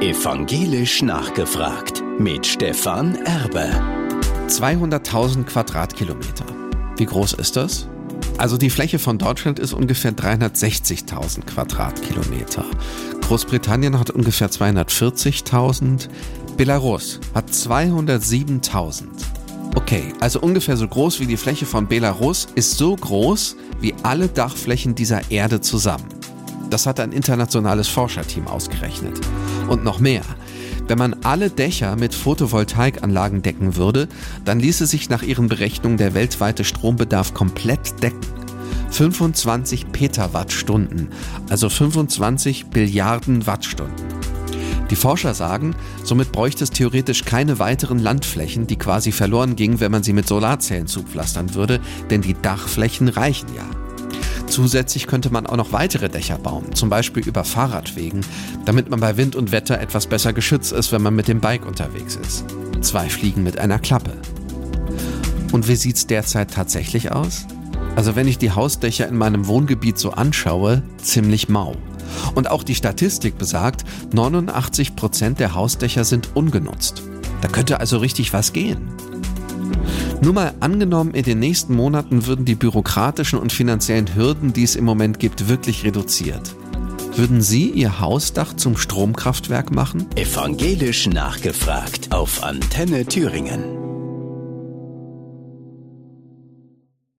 Evangelisch nachgefragt mit Stefan Erbe. 200.000 Quadratkilometer. Wie groß ist das? Also die Fläche von Deutschland ist ungefähr 360.000 Quadratkilometer. Großbritannien hat ungefähr 240.000. Belarus hat 207.000. Okay, also ungefähr so groß wie die Fläche von Belarus ist so groß wie alle Dachflächen dieser Erde zusammen. Das hat ein internationales Forscherteam ausgerechnet. Und noch mehr. Wenn man alle Dächer mit Photovoltaikanlagen decken würde, dann ließe sich nach ihren Berechnungen der weltweite Strombedarf komplett decken. 25 Petawattstunden, also 25 Billiarden Wattstunden. Die Forscher sagen, somit bräuchte es theoretisch keine weiteren Landflächen, die quasi verloren gingen, wenn man sie mit Solarzellen zupflastern würde, denn die Dachflächen reichen ja. Zusätzlich könnte man auch noch weitere Dächer bauen, zum Beispiel über Fahrradwegen, damit man bei Wind und Wetter etwas besser geschützt ist, wenn man mit dem Bike unterwegs ist. 2 Fliegen mit einer Klappe. Und wie sieht's derzeit tatsächlich aus? Also wenn ich die Hausdächer in meinem Wohngebiet so anschaue, ziemlich mau. Und auch die Statistik besagt, 89% der Hausdächer sind ungenutzt. Da könnte also richtig was gehen. Nur mal angenommen, in den nächsten Monaten würden die bürokratischen und finanziellen Hürden, die es im Moment gibt, wirklich reduziert. Würden Sie Ihr Hausdach zum Stromkraftwerk machen? Evangelisch nachgefragt auf Antenne Thüringen.